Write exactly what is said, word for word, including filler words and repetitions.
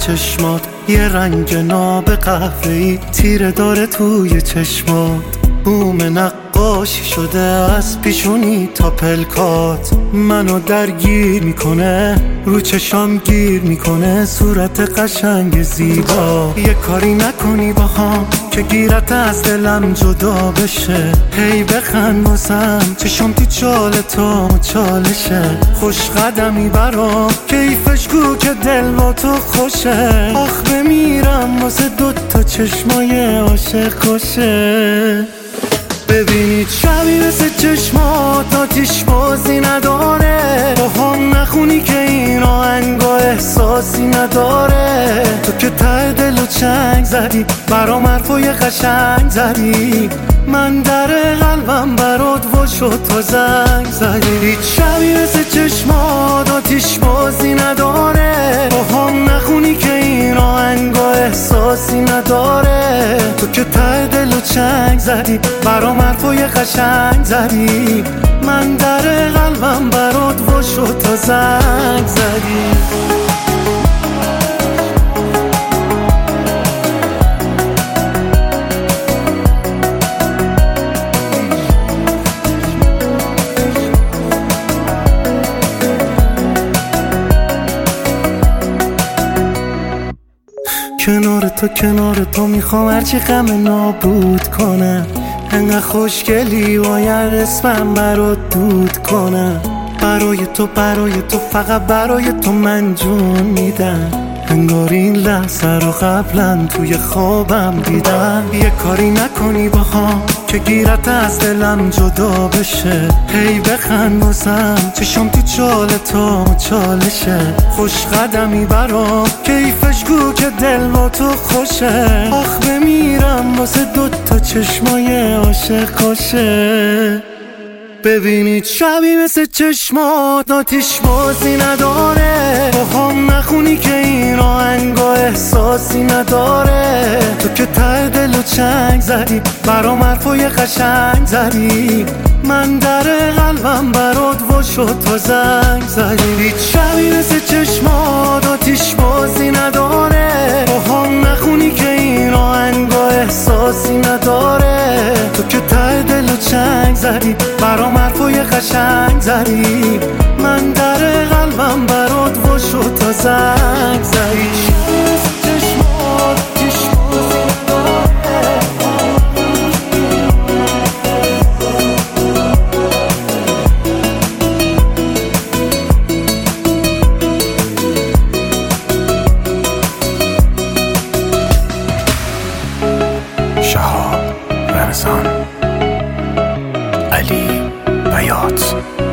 چشمات یه رنگ ناب قهوه‌ای تیره داره توی چشمات. بوم نقاشی شده از پیشونی تا پلکات، منو درگیر میکنه، رو چشام گیر میکنه صورت قشنگ زیبا. یه کاری نکنی با هم که گیرت از دلم جدا بشه، هی بخند واسم چشم تو چال تو چالشه. خوش قدمی برام کیفش گو که دل با تو خوشه، آخ بمیرم واسه دوتا چشمای عاشق کشه. ببینید شبی مثل چشمات آتیش بازی نداره، با هم نخونی که این آهنگا احساسی نداره. تو که ته دل و چنگ زدی برام حرفای قشنگ زدی، من در قلبم برات وا شد تا زنگ زدی. هیچ شبی مثل چشمات آتیش بازی نداره، با هم نخونی که این آهنگا احساسی نداره. تو که ته دل و چنگ زدی برام حرفای قشنگ زدی، من در قلبم برات وا شد تا زنگ زدی. کنار تو کنار تو میخوام هرچی غم نابود کنم، انقدر خوشگلی باید اسمم برات دود کنم. برای تو برای تو فقط برای تو من جون میدم، انگار این لحظه رو قبلا توی خوابم دیدم. یه کاری نکنی با هم که گیرت از دلم جدا بشه، هی بخند واسم چشم تو چال تو چالشه. خوش قدمی برام کیفش گو که دل با تو خوشه، آخ بمیرم واسه دوتا چشمای عاشق کشه. ببینید شبی مثل چشمات آتیش بازی نداره، با هم نخونی که این آهنگا احساسی نداره. تو که ته دل و چنگ زدی برام حرفای قشنگ زدی، من در قلبم برات وا شد تا زنگ زدی. هیچ شبی مثل چشمات آتیش بازی نداره، با هم نخونی که این آهنگا احساسی نداره. تو که ته دل و چنگ زدی برام حرفای قشنگ زدی، من در قلبم برات وا شد تا زنگ زدی. چشمات آتیش بازی نداره، شهاب رمضان، علی بیات.